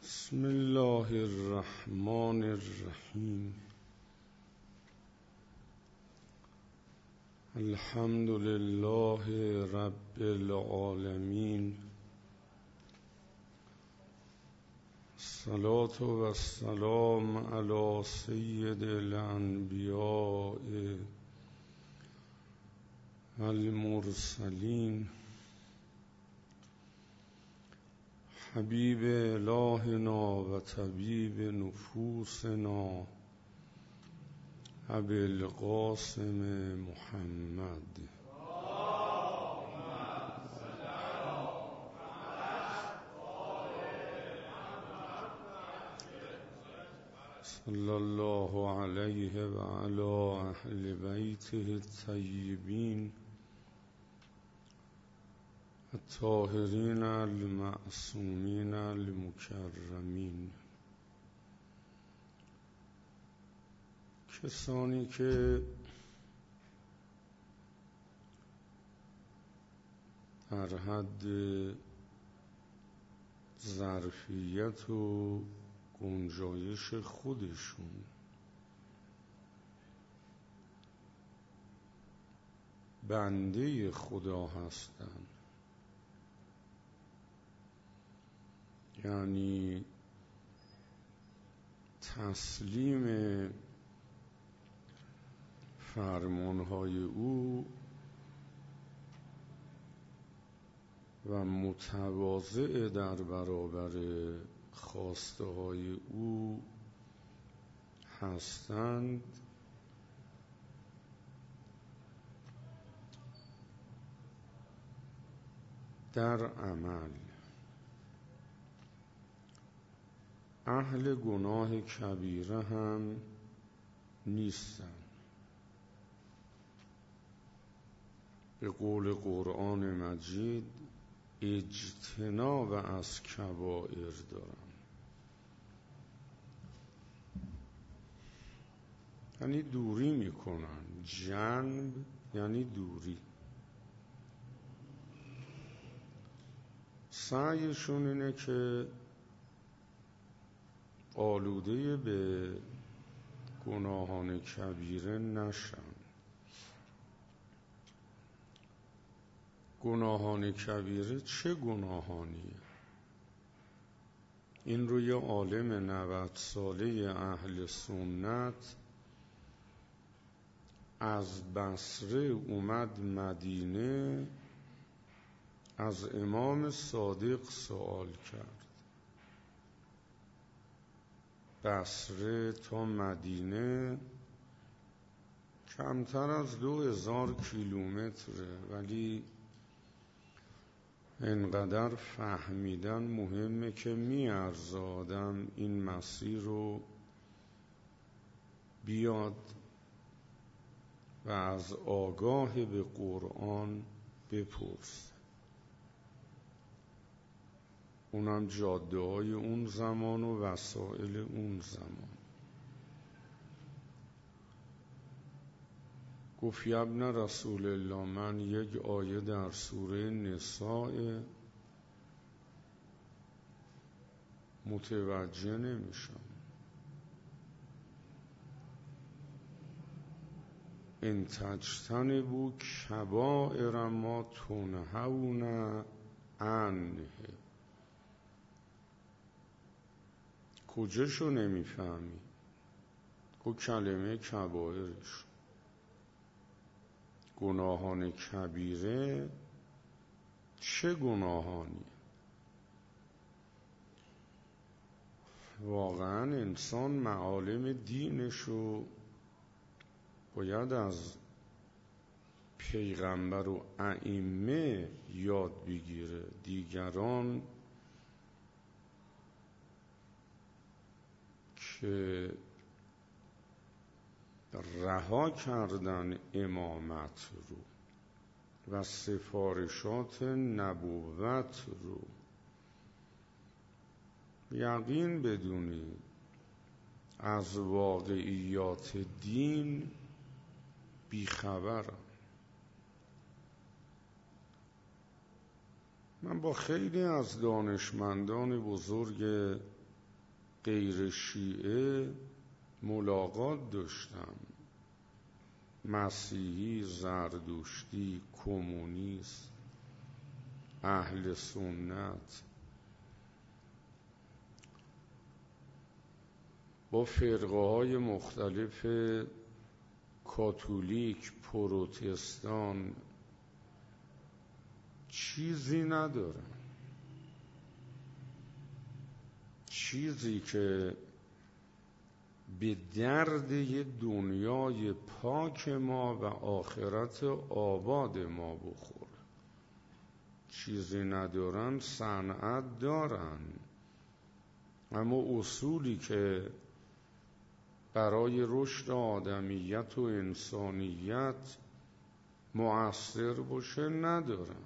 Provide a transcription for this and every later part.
بسم الله الرحمن الرحیم. الحمد لله رب العالمین. الصلاة و السلام علی سید الانبیاء المرسلین حبیب الهنا و طبیب نفوسنا ابی القاسم محمد صلی الله علیه و علی اهل بیته الطیبین الطاهرین المعصومین المکرمین. کسانی که در حد ظرفیت و گنجایش خودشون بنده خدا هستند، یعنی تسلیم فرمانهای او و متواضع در برابر خواسته های او هستند، در عمل اهل گناه کبیره هم نیستند. به قول قرآن مجید اجتناب از کبائر دارن، یعنی دوری میکنن. جنب یعنی دوری. سعیشون اینه که آلوده به گناهان کبیره نشن. گناهان کبیره چه گناهانیه؟ این رو یه عالم 90 ساله اهل سنت از بصره اومد مدینه، از امام صادق سوال کرد. بصره تا مدینه کمتر از 2000 کیلومتره، ولی اینقدر فهمیدن مهمه که میارزه آدم این مسیر رو بیاد و از آگاه به قرآن بپرس. اونم جاده های اون زمان و وسائل اون زمان. گفت یا ابن رسول الله، من یک آیه در سوره نساء متوجه نمیشم. ان تجتنبوا کبائر ما تنهون عنه. کجاشو نمیفهمی؟ گفت کلمه کبائرش. گناهان کبیره چه گناهانی؟ واقعا انسان معالم دینشو باید از پیغمبر و ائمه یاد بگیره. دیگران که رها کردن امامت رو و سفارشات نبوت رو، یقین بدونید از واقعیات دین بیخبرم. من با خیلی از دانشمندان بزرگ غیر شیعه ملاقات داشتم، مسیحی، زردشتی، کمونیست، اهل سنت، با فرقه‌های مختلف کاتولیک، پروتستان، چیزی ندارن، چیزی که به درد یه دنیای پاک ما و آخرت آباد ما بخور. چیزی ندارن، صنعت دارن، اما اصولی که برای رشد آدمیت و انسانیت مؤثر باشه ندارن.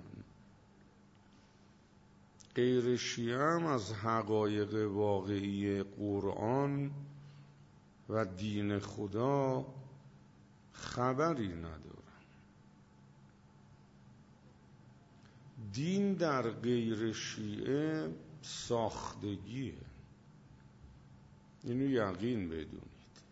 غیر شیعه هم از حقایق واقعی قرآن و دین خدا خبری ندارن. دین در غیر شیعه ساختگیه، اینو یقین بدونید.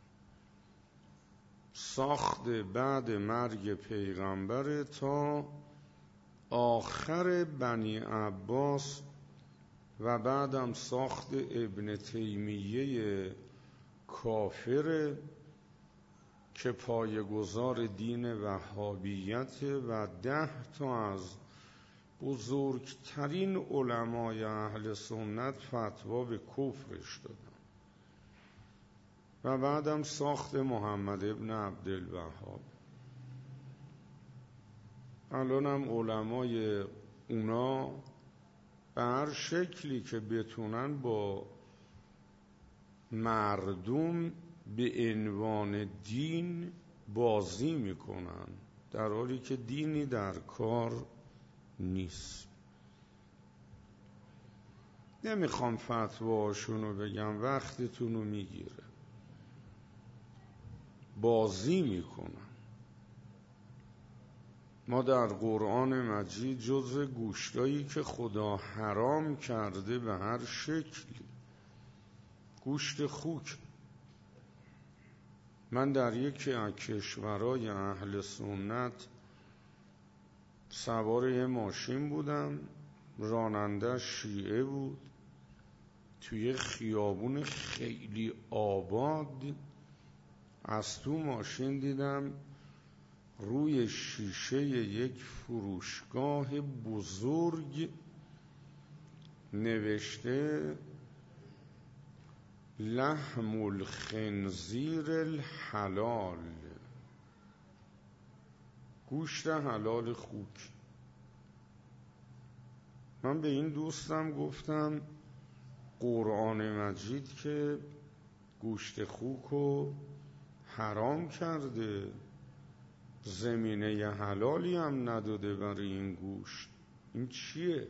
ساخت بعد مرگ پیغمبر تا آخر بنی عباس و بعدم ساخت ابن تیمیه کافر که پایه‌گذار دین وهابیت و 10 تا از بزرگترین علمای اهل سنت فتوا به کفرش دادن و بعدم ساخت محمد ابن عبدالوهاب. الان هم علمای اونا به هر شکلی که بتونن با مردم به عنوان دین بازی میکنن، در حالی که دینی در کار نیست. نمیخوام فتواشونو بگم، وقتتونو میگیره. بازی میکنن. ما در قرآن مجید جزء گوشتایی که خدا حرام کرده به هر شکلی گوشت خوک. من در یکی از کشورهای اهل سنت سوار یه ماشین بودم، راننده شیعه بود، توی خیابون خیلی آباد از تو ماشین دیدم روی شیشه یک فروشگاه بزرگ نوشته لحم الخنزیر الحلال، گوشت حلال خوک. من به این دوستم گفتم قرآن مجید که گوشت خوکو حرام کرده، زمینه حلالی هم نداده برای این گوشت، این چیه؟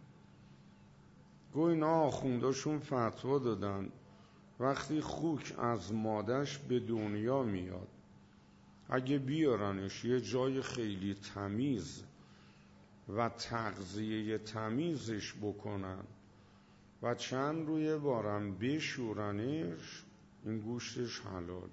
گوی اینا آخونداشون فتوا دادن وقتی خوک از مادش به دنیا میاد اگه بیارنش یه جای خیلی تمیز و تغذیه تمیزش بکنن و چند روی بارم بشورنش، این گوشتش حلاله.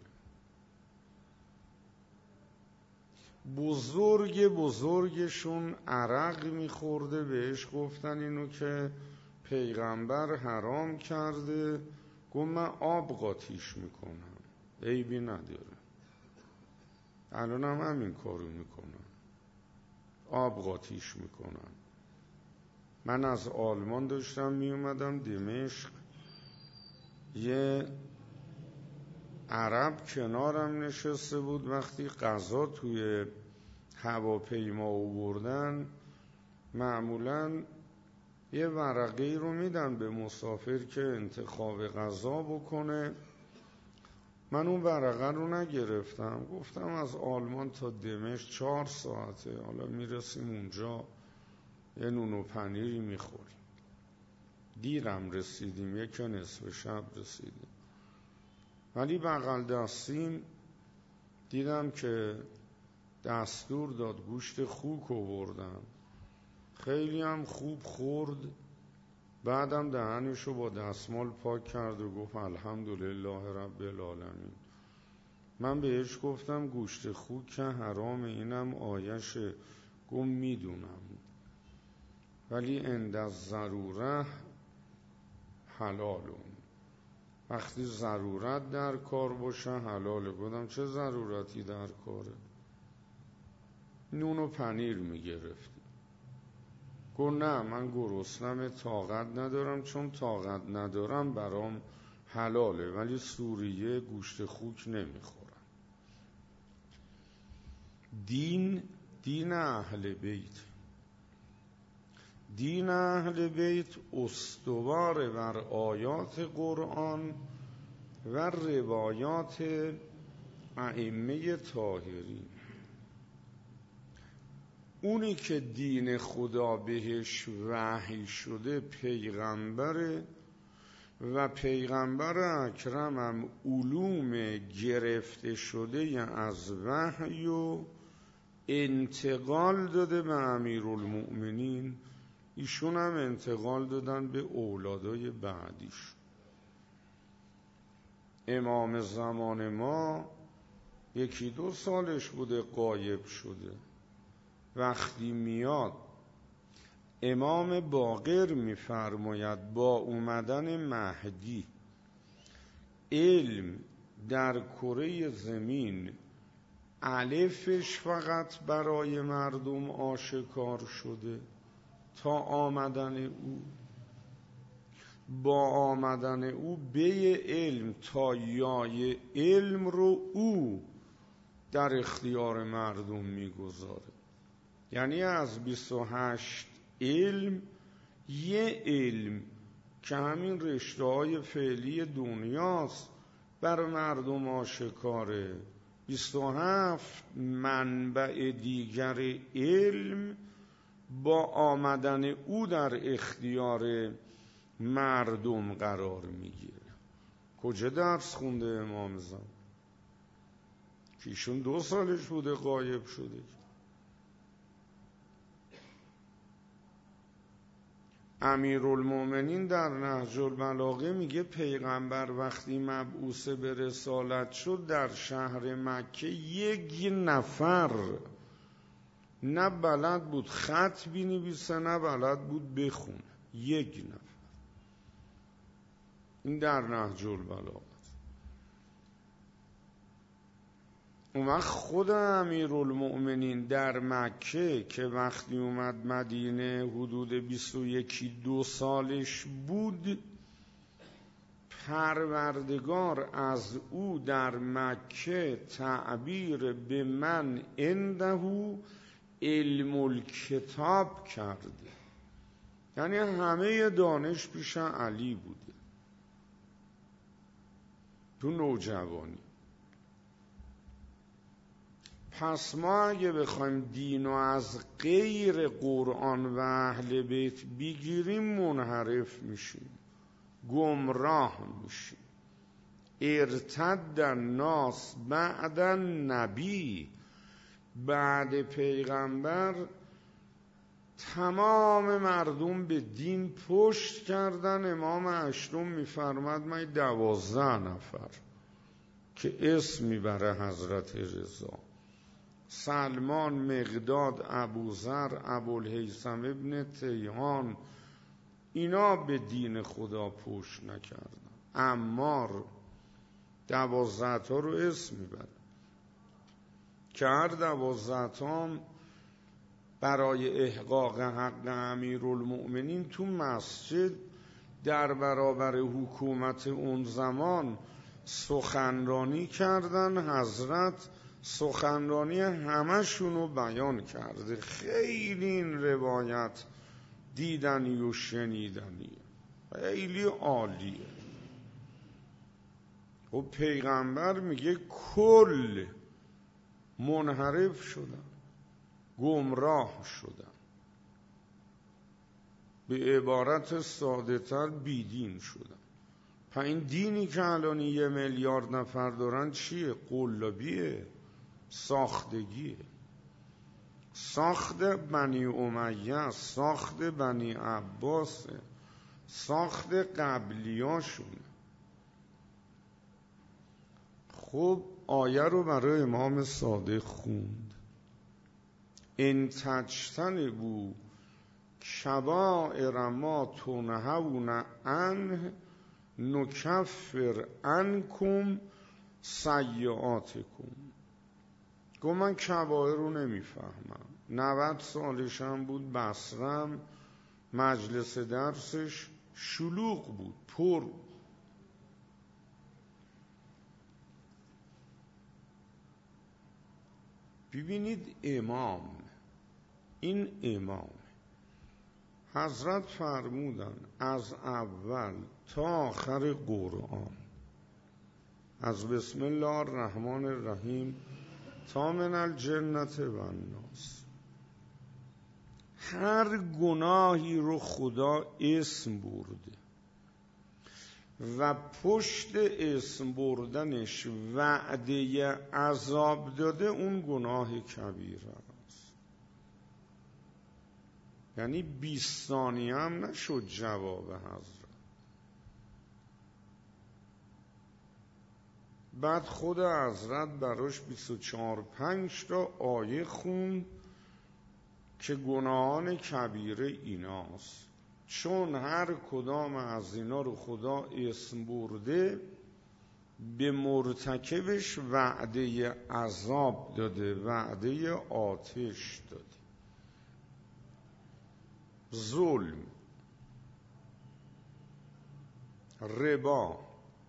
بزرگشون عرق میخورده بهش گفتن اینو که پیغمبر حرام کرده، گفت من آب قاطیش میکنم، عیبی نداره. الان هم همین کارو میکنن، آب قاطیش میکنن. من از آلمان داشتم میومدم دمشق، یه عرب کنارم نشسته بود، وقتی غذا توی هواپیما آوردن معمولاً یه ورقه‌ای رو میدن به مسافر که انتخاب غذا بکنه. من اون ورقه رو نگرفتم، گفتم از آلمان تا دمشق 4 ساعته، حالا میرسیم اونجا یه نون و پنیری میخوریم. دیرم رسیدیم، یک نصف شب رسیدیم، ولی بغل دستیم دیدم که دستور داد، گوشت خوک آوردن، خیلی هم خوب خورد. بعدم دهنشو با دستمال پاک کرد و گفت الحمدلله رب العالمین. من بهش گفتم گوشت خوک که حرام، اینم آیشه. گفت میدونم ولی عند الضروره حلالون، وقتی ضرورت در کار باشه حلاله. گفتم چه ضرورتی در کاره؟ نون و پنیر میگرفتی. گفت نه من گرسنم، طاقت ندارم، چون طاقت ندارم برام حلاله، ولی سوریه گوشت خوک نمیخورم. دین اهل بیت، دین اهل بیت استوار بر آیات قرآن و روایات ائمه طاهرین. اونی که دین خدا بهش وحی شده پیغمبره و پیغمبر اکرمم علوم گرفته شده از وحی و انتقال داده به امیرالمؤمنین، ایشون هم انتقال دادن به اولادای بعدیش. امام زمان ما 1-2 سالش بوده غایب شده. وقتی میاد امام باقر میفرماید با اومدن مهدی علم در کره زمین الفش فقط برای مردم آشکار شده تا آمدن او. با آمدن او به علم تا یای علم رو او در اختیار مردم میگذاره. یعنی از 28 علم یه علم که همین رشته‌های فعلی دنیاست بر مردم آشکاره. 27 منبع دیگر علم با آمدن او در اختیار مردم قرار میگیره. کجا درس خونده امام زمان که ایشون 2 سالش بوده غایب شده؟ امیرالمؤمنین در نهج البلاغه میگه پیغمبر وقتی مبعوث به رسالت شد در شهر مکه 1 نفر نه بلد بود خط بنویسه نه بلد بود بخونه. 1 نفر. این در نهج البلاغه. اون وقت خود امیرالمؤمنین در مکه که وقتی اومد مدینه حدود 21-22 سالش بود، پروردگار از او در مکه تعبیر به من عنده علم الکتاب کرده. یعنی همه دانش پیش علی بوده تو نوجوانی. پس ما اگه بخوایم دینو از غیر قرآن و اهل بیت بگیریم منحرف میشیم، گمراه میشیم. ارتد الناس بعد النبی، بعد پیغمبر تمام مردم به دین پشت کردن. امام اشتم میفرماد من 12 نفر که اسم میبره حضرت رضا: سلمان، مقداد، ابوذر، ابوالهیثم ابن تیهان، اینا به دین خدا پشت نکردن. عمار 12 تا رو اسم میبره که هر 12 تا برای احقاق حق امیرالمؤمنین تو مسجد در برابر حکومت اون زمان سخنرانی کردن. حضرت سخنرانی همشونو بیان کرده. خیلی این روایت دیدنی و شنیدنیه، خیلی عالیه. و پیغمبر میگه کل منحرف شدن، گمراه شدن، به عبارت ساده تر بیدین شدن. پس این دینی که الان 1 میلیارد نفر دارن چیه؟ قلابیه، ساختگیه. ساخت بنی امیه، ساخت بنی عباسه. ساخت قبلیاشون. خب آیه رو برای امام صادق خوند. ان تجتنبوا کبائر ما تنهون عنه نکفر عنکم سیئاتکم. گفت من کبائر رو نمیفهمم. 90 سالشم بود، بصرم، مجلس درسش شلوغ بود، پر. ببینید امام، این امام حضرت فرمودن از اول تا آخر قرآن، از بسم الله الرحمن الرحیم تا من الجنة و الناس، هر گناهی رو خدا اسم برده و پشت اسم بردنش وعده عذاب داده، اون گناه کبیره است. یعنی 20 ثانیه هم نشد جواب حضرت. بعد خود حضرت براش 24-25 تا آیه خوند که گناهان کبیره ایناست، چون هر کدام از اینا رو خدا اسم برده به مرتکبش وعده عذاب داده، وعده آتش داده. ظلم، ربا،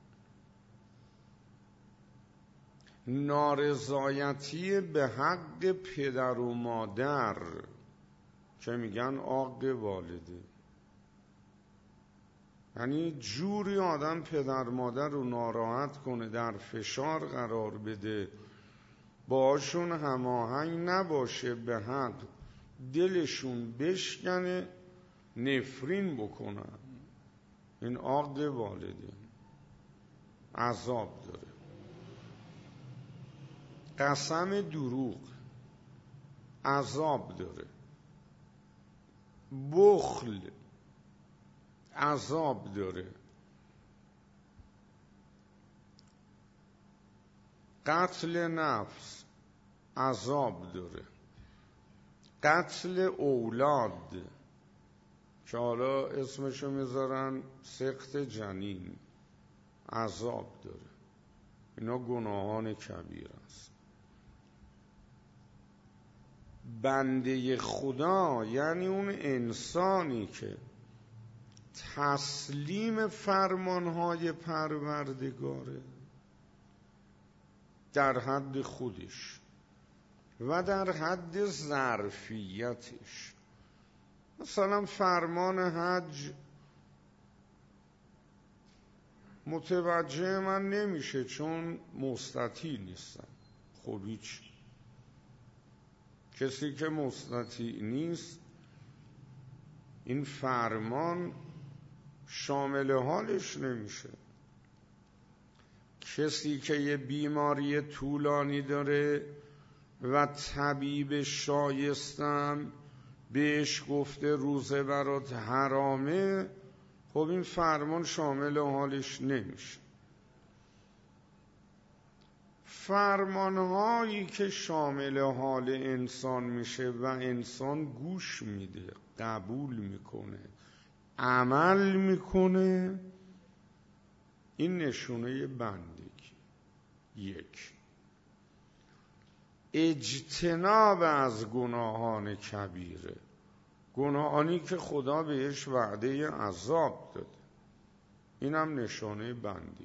نارضایتی به حق پدر و مادر که میگن حق والده، یعنی جوری آدم پدر مادر رو ناراحت کنه، در فشار قرار بده، باشون هماهنگ نباشه، به حق دلشون بشکنه، نفرین بکنن. این حق والده عذاب داره. قسم دروغ عذاب داره. بخل عذاب داره. قتل نفس عذاب داره. قتل اولاد که حالا اسمشو میذارن سقط جنین عذاب داره. اینا گناهان کبیر است. بنده خدا یعنی اون انسانی که تسلیم فرمانهای پروردگاره در حد خودش و در حد ظرفیتش. مثلا فرمان حج متوجه من نمیشه چون مستطیع نیستم. خب هیچ، کسی که مستطیع نیست این فرمان شامل حالش نمیشه. کسی که یه بیماری طولانی داره و طبیب شایستم بهش گفته روزه برات حرامه، خب این فرمان شامل حالش نمیشه. فرمانهایی که شامل حال انسان میشه و انسان گوش میده، قبول میکنه، عمل میکنه، این نشونه بندگی. یک، اجتناب از گناهان کبیره، گناهانی که خدا بهش وعده عذاب داده، اینم نشانه بندگی.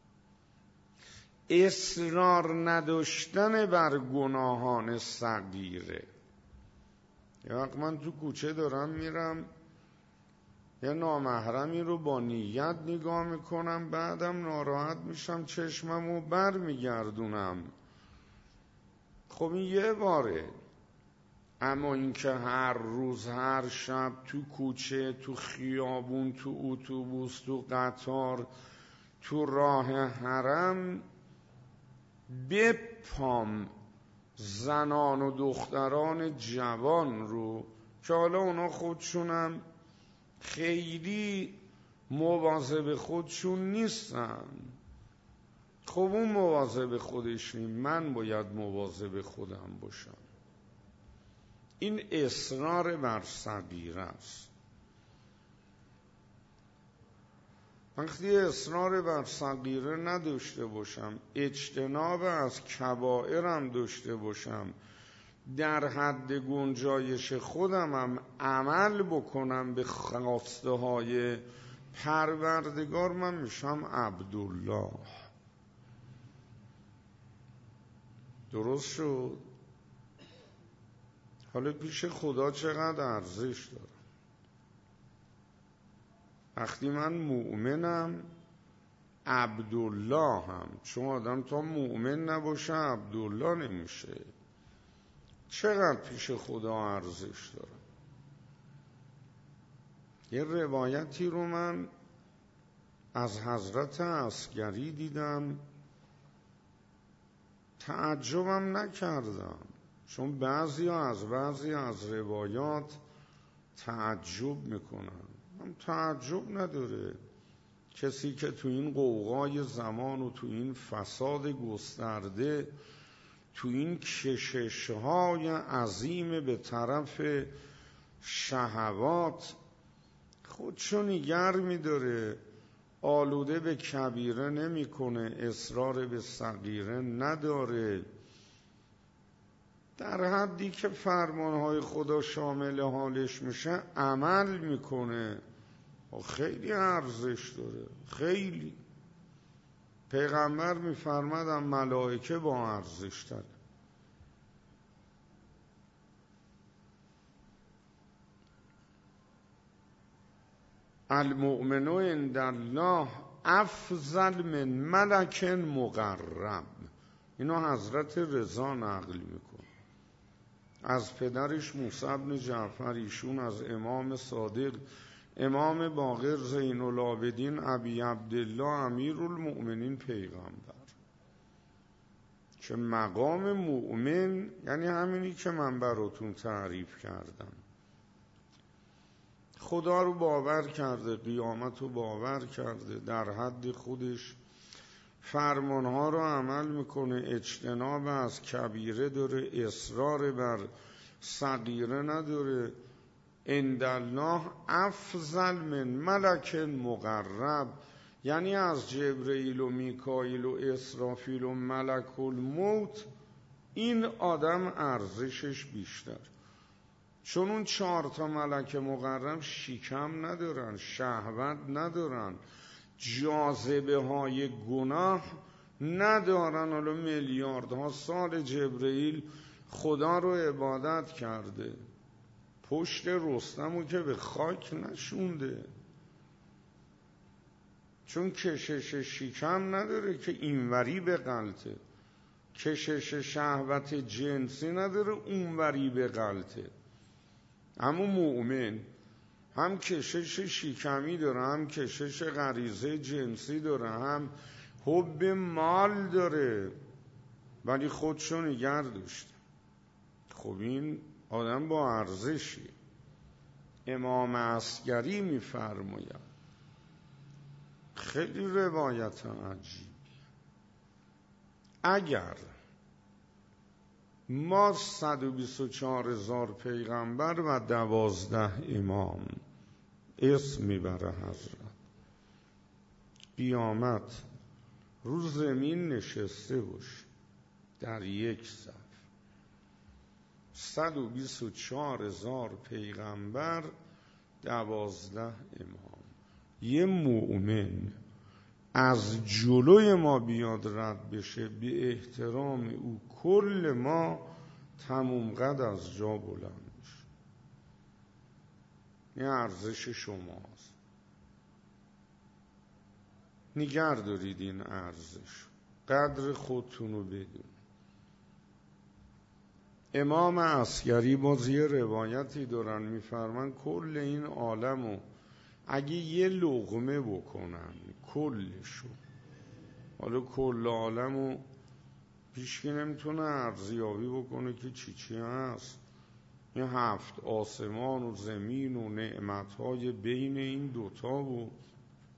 اصرار نداشتن بر گناهان صغیره. یه وقت من تو کوچه دارم میرم، یه نامحرمی رو با نیت نگاه میکنم، بعدم ناراحت میشم، چشممو بر میگردونم. خب این یه باره، اما اینکه هر روز هر شب تو کوچه، تو خیابون، تو اتوبوس، تو قطار، تو راه حرم بپام زنان و دختران جوان رو که حالا اونا خودشونم خیلی مواظب خودشون نیستن. خب اون مواظب خودش نیست، من باید مواظب خودم باشم. این اصرار بر صغیره است. وقتی اصرار بر صغیره نداشته باشم، اجتناب از کبائرم داشته باشم، در حد گنجایش خودم هم عمل بکنم به خواسته های پروردگار، من میشم عبدالله. درست شد؟ حالا پیش خدا چقدر ارزش داره. وقتی من مؤمنم عبدالله هم، چون آدم تا مؤمن نباشه عبدالله نمیشه. چقدر پیش خدا ارزش داره. یه روایتی رو من از حضرت عسکری دیدم، تعجبم نکردم، چون بعضی از روایات تعجب میکنن. من تعجب نداره. کسی که تو این قوقای زمان و تو این فساد گسترده، تو این کشش‌های عظیم به طرف شهوات خودشو نگر می‌داره، آلوده به کبیره نمی‌کنه، اصرار به صغیره نداره، در حدی که فرمانهای خدا شامل حالش میشه عمل میکنه. خیلی ارزش داره، خیلی. پیغمبر میفرمادن ملائکه با ارزش داره. المؤمن عند الله افضل من ملک مقرب. اینو حضرت رضا نقل میکنه از پدرش موسی بن جعفر، ایشون از امام صادق امام باقر زین العابدین ابی عبدالله امیرالمؤمنین پیغمبر، که مقام مؤمن یعنی همینی که من براتون تعریف کردم. خدا رو باور کرده، قیامت رو باور کرده، در حد خودش فرمانها رو عمل میکنه، اجتناب از کبیره داره، اصرار بر صغیره نداره. عند الله افضل من ملک مقرب، یعنی از جبرئیل و میکائیل و اسرافیل و ملک الموت این آدم ارزشش بیشتر. چون اون 4 ملک مقرب شکم ندارن، شهوت ندارن، جاذبه های گناه ندارن. حالا میلیاردها سال جبرئیل خدا رو عبادت کرده، پشت رستمو که به خاک نشونده، چون کشش شکم نداره که اینوری به غلطه، کشش شهوت جنسی نداره اونوری به غلطه. اما مؤمن هم کشش شکمی داره، هم کشش غریزه جنسی داره، هم حب مال داره، ولی خودشو نگر داشته. خب این آدم با ارزشی. امام عسکری میفرماید، خیلی روایت عجیبی، اگر ما 124,000 پیغمبر و 12 امام اسم میبره حضرت، قیامت روز زمین نشسته باشه در یک صف 124,000 پیغمبر 12 امام، یه مؤمن از جلوی ما بیاد رد بشه، به احترام او کل ما تموم قد از جا بلند میشه. این ارزش شماست، نگر دارید این ارزش، قدر خودتونو بدون. امام عسکری باز یه روایتی دارن، میفرمان کل این عالمو اگه یه لقمه بکنن کلشو، حالا کل عالمو پیشکی نمیتونه ارزیابی بکنه که چی هست، این 7 آسمان و زمین و نعمتهای بین این دوتا و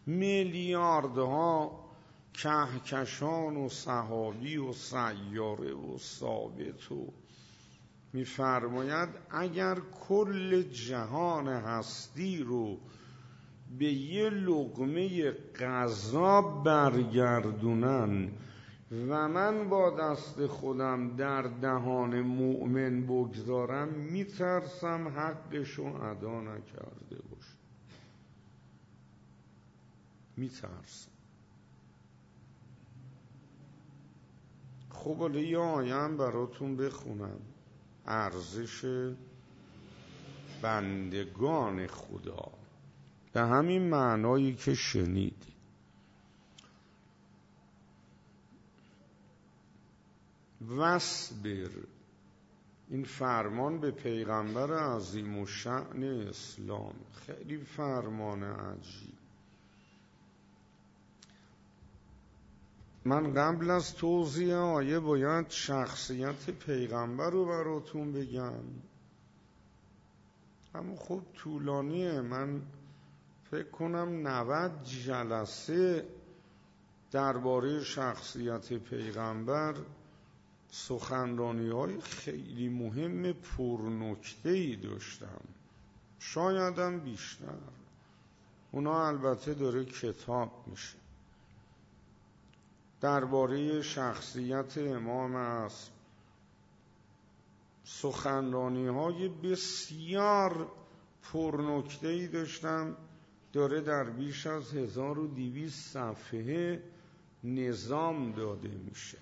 میلیاردها کهکشان و سحابی و سیاره و ثابت و می‌فرماید اگر کل جهان هستی رو به یه لقمه غذا برگردونن و من با دست خودم در دهان مؤمن بگذارم، میترسم حقشو ادا نکرده باشه. میترسم. خب حالا یه آیه هم براتون بخونم، ارزش بندگان خدا به همین معنایی که شنیدی. وصبر، این فرمان به پیغمبر عظیم الشأن اسلام، خیلی فرمان عجیب. من قبل از توضیح آیه باید شخصیت پیغمبر رو براتون بگم، اما خب طولانیه. من فکر کنم 90 جلسه درباره شخصیت پیغمبر سخنرانی‌های خیلی مهم پرنکته‌ای داشتم، شایدم بیشتر. اونا البته داره کتاب میشه. درباره شخصیت امام عصر سخنرانی‌های بسیار پرنکته‌ای داشتم، داره در بیش از 1200 صفحه نظام داده میشه.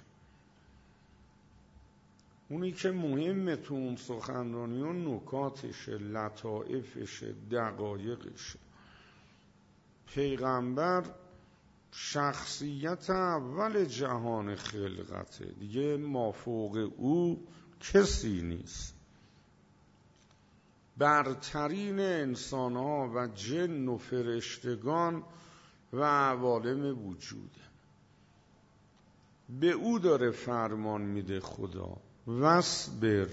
اونی که مهمه تو اون سخنرانی ها نکاتشه، لطائفشه، دقایقشه. پیغمبر شخصیت اول جهان خلقته، دیگه مافوق او کسی نیست. برترین انسانها و جن و فرشتگان و عوالم وجوده. به او داره فرمان میده خدا، وصبر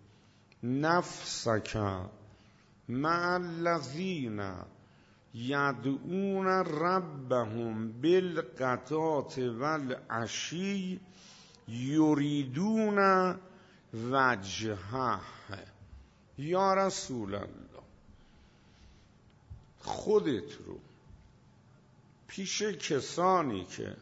نفسک مع الذین یدعون ربهم بالغداة والعشی یریدون وجهه. یا رسول الله، خودت رو پیش کسانی که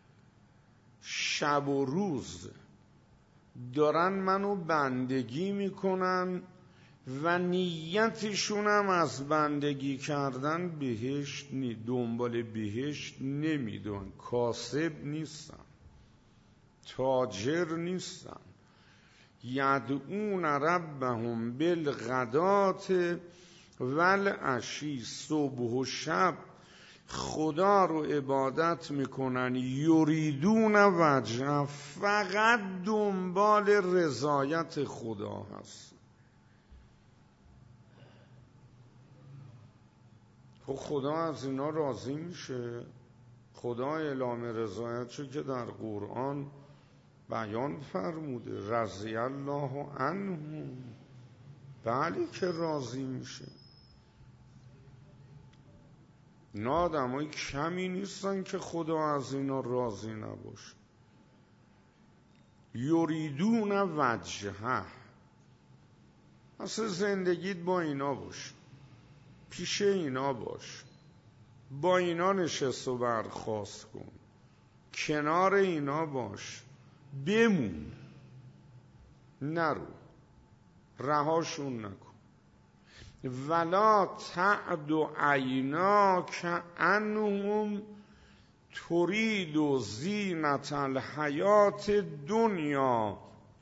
شب و روز دارن منو بندگی میکنن و نیتشونم از بندگی کردن بهشت دنبال بهشت نمیدون، کاسب نیستن، تاجر نیستن، یدعون ربهم بالغداة والعشی، صبح و شب خدا رو عبادت میکنن، یریدون وجه، فقط دنبال رضایت خدا هست. خدا از اینا راضی میشه؟ خدا اعلام رضایتشو که در قرآن بیان فرموده، رضی الله عنهم، بله که راضی میشه. اینا آدمای کمی نیستن که خدا از اینا راضی نباشه. یریدون وجهه، اصلا زندگیت با اینا باش، پیش اینا باش، با اینا نشست و برخاست کن، کنار اینا باش، بمون، نرو، رهاشون نکن. ولا تعد عیناک عنهم ترید زینة الحیات الدنیا.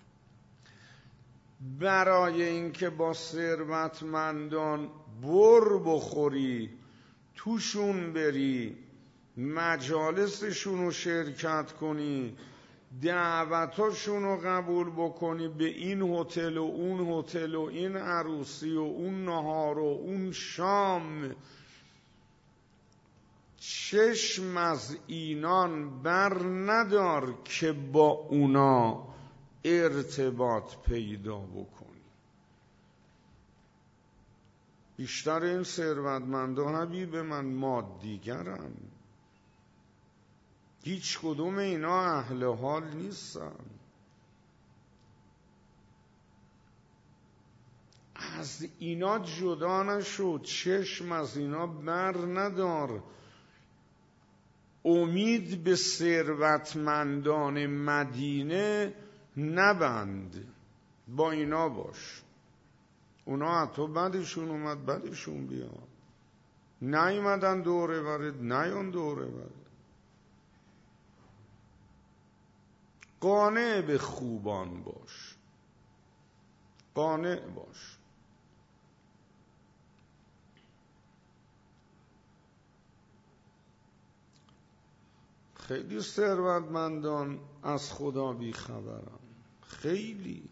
برای اینکه با ثروتمندان بر بخوری، توشون بری، مجالسشون رو شرکت کنی، دعوتاشون رو قبول بکنی، به این هتل و اون هتل و این عروسی و اون نهار و اون شام، چشم از اینان بر ندار که با اونا ارتباط پیدا بکنی. بیشتر این ثروتمندا حبیب من مادیگرن، هیچ کدوم اینا اهل حال نیستن. از اینا جدا نشو، چشم از اینا بر ندار، امید به ثروتمندان مدینه نبند، با اینا باش. اونا حتی بعدشون اومد بعدشون بیاد، نیومدن دوره ورد نیان دوره ورد. قانع به خوبان باش، قانع باش. خیلی ثروتمندان از خدا بی خبرن، خیلی.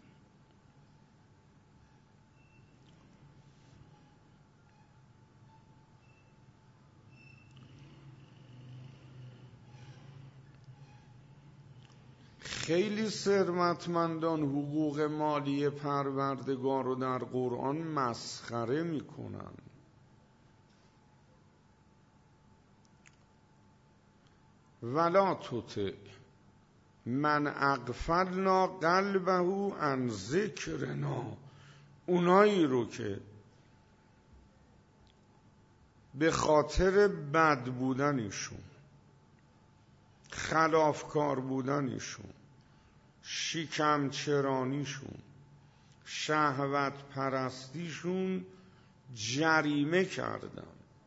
خیلی ثروتمندان حقوق مالی پروردگار رو در قرآن مسخره میکنن. ولا تطع من اغفلنا قلبه عن ذکرنا، اونایی رو که به خاطر بد بودنشون، خلافکار بودنشون، شکم چرانیشون، شهوت پرستیشون جریمه کردم.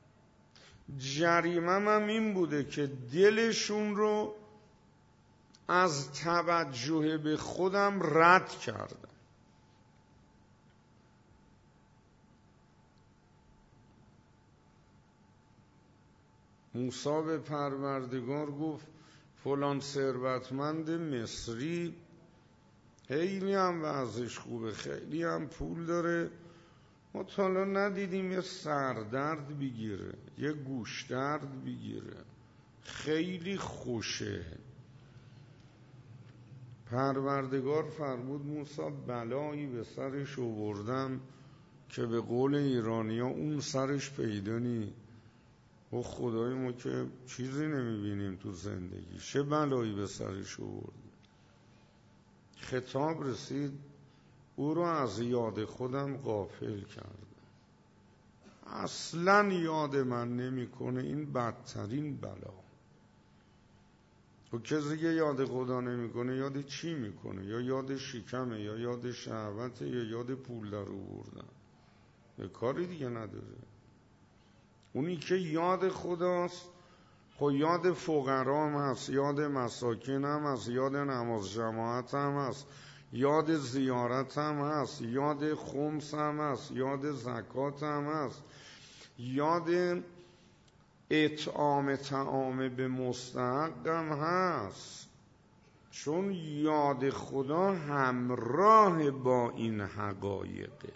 جریمه هم این بوده که دلشون رو از توجه به خودم رد کردم. موسی به پروردگار گفت فلان ثروتمند مصری خیلی هم وضعش خوبه، خیلی هم پول داره، ما تا حالا ندیدیم یه سردرد بگیره، یه گوشدرد بگیره، خیلی خوشه. پروردگار فرمود موسی بلایی به سرش آوردم که به قول ایرانی‌ها اون سرش پیدا نی. و خدای ما که چیزی نمیبینیم تو زندگی، چه بلایی به سرش آوردم. خطاب رسید او رو از یاد خودم غافل کردم، اصلا یاد من نمیکنه، این بدترین بلا. و کسی که یاد خدا نمیکنه یاد چی میکنه؟ یا یاد شکمه، یا یاد شهوته، یا یاد پول در آوردن، یه کاری دیگه نداره. اونی که یاد خداست خب یاد فقرا هم هست، یاد مساکین هم هست، یاد نماز جماعت هم هست، یاد زیارت هم هست، یاد خمس هم هست، یاد زکات هم هست، یاد اطعام طعام به مستحق هم هست. چون یاد خدا همراه با این حقایقه.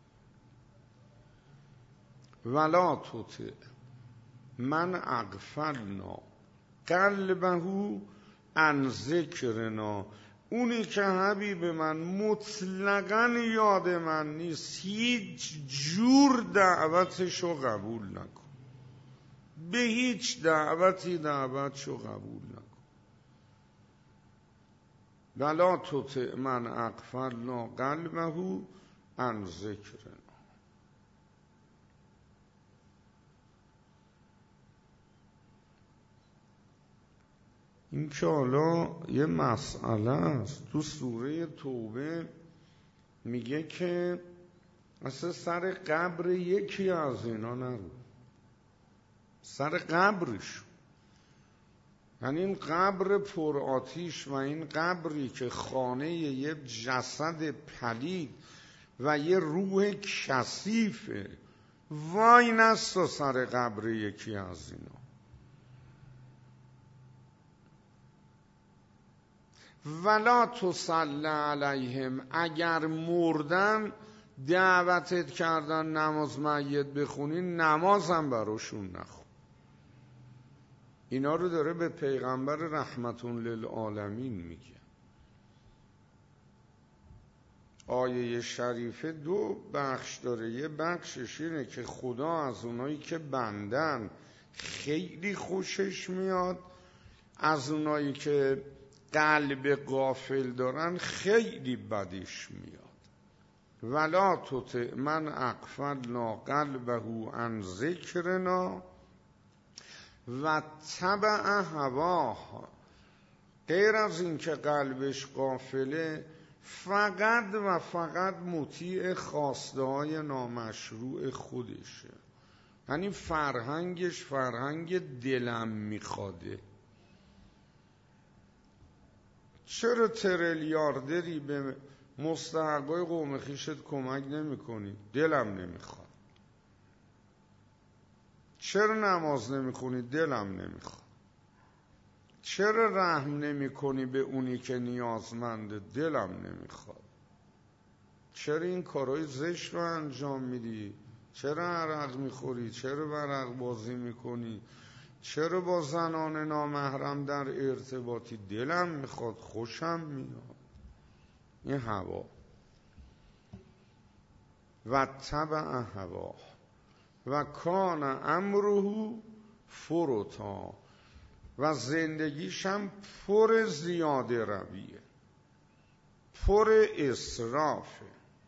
ولا تطع من اغفلنا قلبه عن ذکرنا، اونی که حبیب من مطلقاً یاد من نیست، هیچ جور دعوتشو قبول نکن، به هیچ دعوتی دعوتشو قبول نکن. ولا تطع من اغفلنا قلبه عن ذکرنا. این که حالا یه مسئله است. تو سوره توبه میگه که اصلا سر قبر یکی از اینا نرو، سر قبرش، یعنی این قبر پر آتیش و این قبری که خانه یه جسد پلید و یه روح کثیفه، وای نستا سر قبر یکی از اینا. ولا تصلی علیهم، اگر مردن دعوتت کردن نماز میت بخونی، نمازم براشون نخون. اینا رو داره به پیغمبر رحمت للعالمین میگه. آیه شریفه دو بخش داره. یه بخشش اینه که خدا از اونایی که بندن خیلی خوشش میاد، از اونایی که قلب غافل دارن خیلی بدش میاد. ولا تطع من اغفلنا قلبه عن ذکرنا و تبع هواه. غیر از این که قلبش غافله، فقط و فقط مطیع خواسته های نامشروع خودشه. یعنی فرهنگش فرهنگ دلم میخواده. چرا تریلیاردری به مستحقای قوم خویشت کمک نمی کنی؟ دلم نمیخواد. چرا نماز نمی خونی؟ دلم نمیخواد. چرا رحم نمی کنی به اونی که نیازمنده؟ دلم نمیخواد. چرا این کارهای زشت رو انجام میدی؟ چرا عرق میخوری؟ چرا ورق بازی میکنی؟ چرا با زنان نامحرم در ارتباطی؟ دلم میخواد، خوشم میاد. این هوا. و تبع هوا و کان امره فرطا، و زندگیشم پر زیاده رویه، پر اسرافه.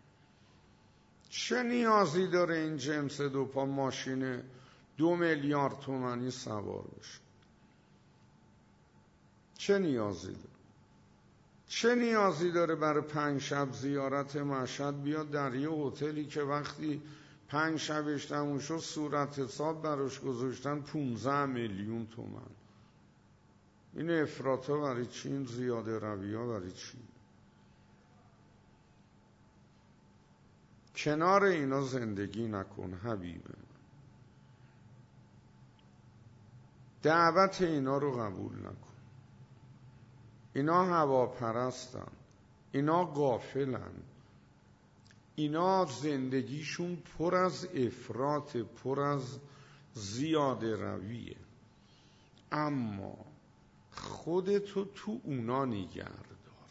چه نیازی داره این جنس دو پا ماشین 2 میلیارد تومانی سوار بشه؟ چه نیازی داره؟ چه نیازی داره برای 5 شب زیارت مشهد بیاد در یه هتلی که وقتی 5 شبش تموم شد صورت حساب براش گذاشتن 15 میلیون تومان؟ این افراطا برای چی؟ این زیاده روی ها برای چی؟ کنار اینا زندگی نکن حبیبه. دعوت اینا رو قبول نکن. اینا هواپرستن، اینا غافلن، اینا زندگیشون پر از افراط، پر از زیاده رویه. اما خودتو تو اونا نگه دار.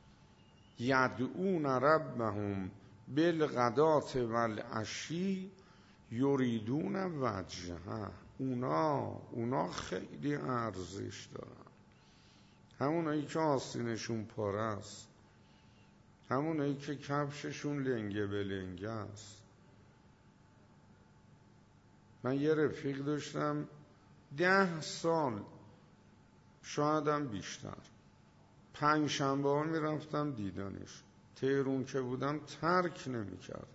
یدعون ربهم بالغداة والعشی یریدون وجهه. اونا خیلی ارزش دارن. همونایی که آستینشون پاره است، همونایی که کفششون لنگه به لنگه است. من یه رفیق داشتم 10 سال، شایدم بیشتر، 5 شنبه ها میرفتم دیدنش. تهرون که بودم ترک نمیکرد.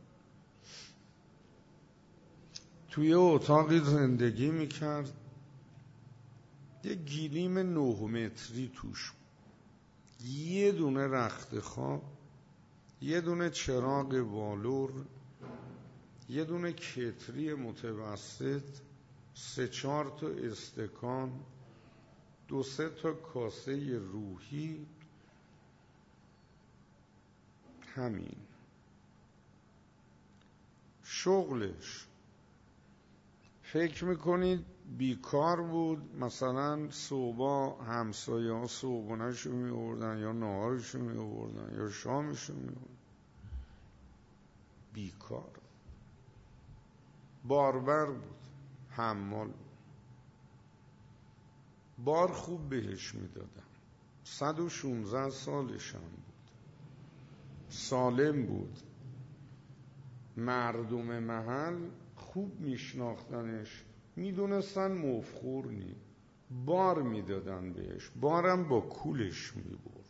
توی اتاقی زندگی میکرد، یه گلیم 9 متری توش، یه دونه رخت خواب، یه دونه چراغ والور، یه دونه کتری متوسط، 3-4 تا استکان، 2-3 تا کاسه روحی. همین شغلش. فکر میکنید بیکار بود؟ مثلا صبح همسایه ها صبحونه‌شو می‌آوردن یا نهارشو می‌آوردن یا شامشو می‌آوردن. بیکار. باربر بود، حمال بود. بار خوب بهش میدادن. 116 سالش هم بود. سالم بود. مردم محل خوب میشناختنش، میدونستن مفخور نی. بار میدادن بهش، بارم با کولش میبرد.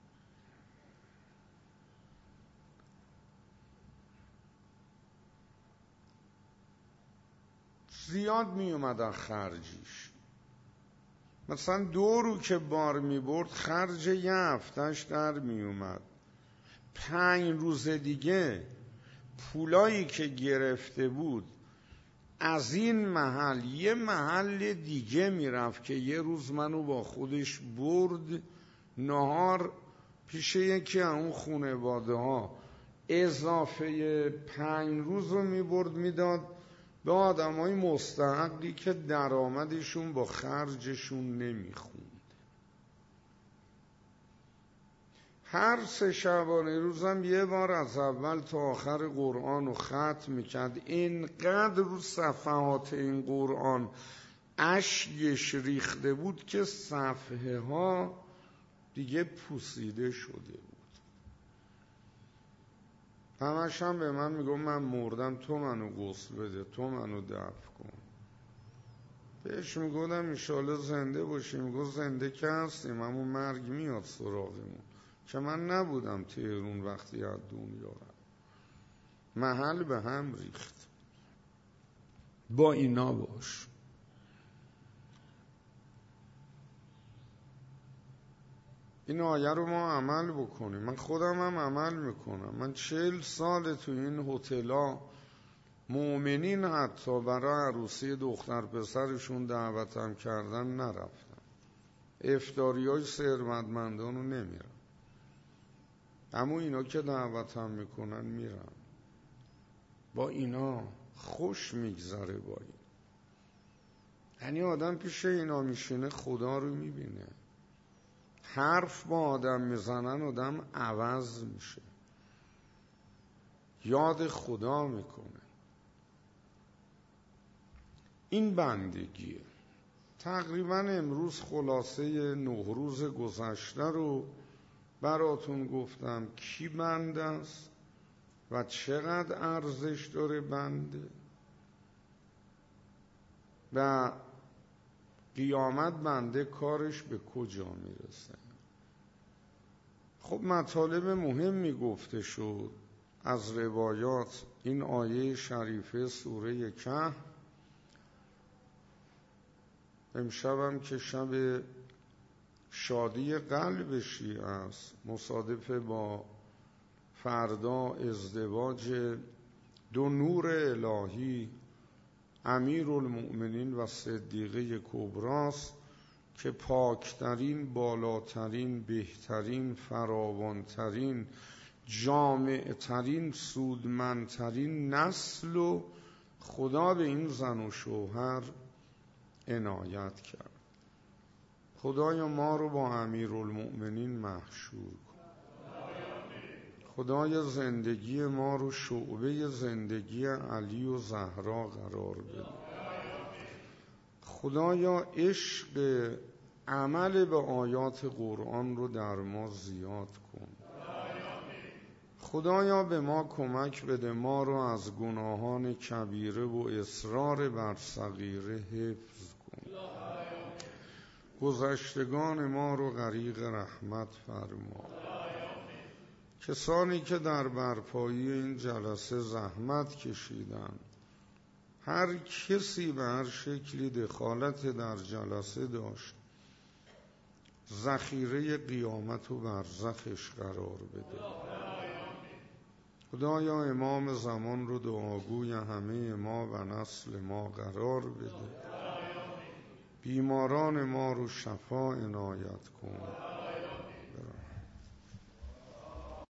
زیاد میومدن خرجیش. مثلا 2 رو که بار میبرد خرج یه هفتهش در میومد. 5 روز دیگه پولایی که گرفته بود از این محل یه محل دیگه میرفت که یه روز منو با خودش برد نهار پیش یکی از اون خانواده ها، اضافه 5 روز رو میبرد میداد به آدم های مستحقی که درآمدشون با خرجشون نمیخوند. هر 3 شبانه روزم یه بار از اول تا آخر قرآن رو ختم میکرد. اینقدر رو صفحات این قرآن اشکش ریخته بود که صفحه ها دیگه پوسیده شده بود. همش هم به من میگم من مردم، تو منو غسل بده، تو منو دفن کن. بهش میگفتم انشالله زنده باشیم. میگفت زنده که هستیم، همون مرگ میاد سراغمون. که من نبودم تهرون وقتی از دنیا رفت. محل به هم ریخت. با اینا باش. این آیه رو ما عمل بکنیم. من خودم هم عمل میکنم. من 40 سال تو این هتل‌ها مؤمنین حتی برای عروسی دختر پسرشون دعوتم کردن نرفتم. افطاریای ثروتمندان رو نمیرم، اما اینا که دعوتم میکنن میرم. با اینا خوش میگذره. با این یعنی آدم پیش اینا میشینه خدا رو میبینه. حرف با آدم میزنن آدم عوض میشه، یاد خدا میکنه. این بندگیه. تقریبا امروز خلاصه 9 روز گذشته رو براتون گفتم. کی بنده است و چقدر ارزش داره بنده، و قیامت بنده کارش به کجا میرسه. خب مطالب مهمی گفته شد از روایات. این آیه شریفه سوره کهف، امشبم که شب شادی قلب شیعه است، مصادف با فردا ازدواج 2 نور الهی، امیرالمؤمنین و صدیقه کبراست که پاکترین، بالاترین، بهترین، فراوانترین، جامعترین، سودمندترین نسل و خدا به این زن و شوهر عنایت کرد. خدایا ما رو با امیرالمؤمنین محشور کن. خدایا زندگی ما رو شعبه زندگی علی و زهرا قرار بده. خدایا عشق عمل به آیات قرآن رو در ما زیاد کن. خدایا به ما کمک بده ما رو از گناهان کبیره و اصرار بر صغیره حفظ کن. گذشتگان ما رو غریق رحمت فرما. کسانی که در برپایی این جلسه زحمت کشیدن، هر کسی به هر شکلی دخالت در جلسه داشت، ذخیره قیامت و برزخش قرار بده. خدایا امام زمان رو دعاگوی همه ما و نسل ما قرار بده. بیماران ما رو شفا عنایت کن.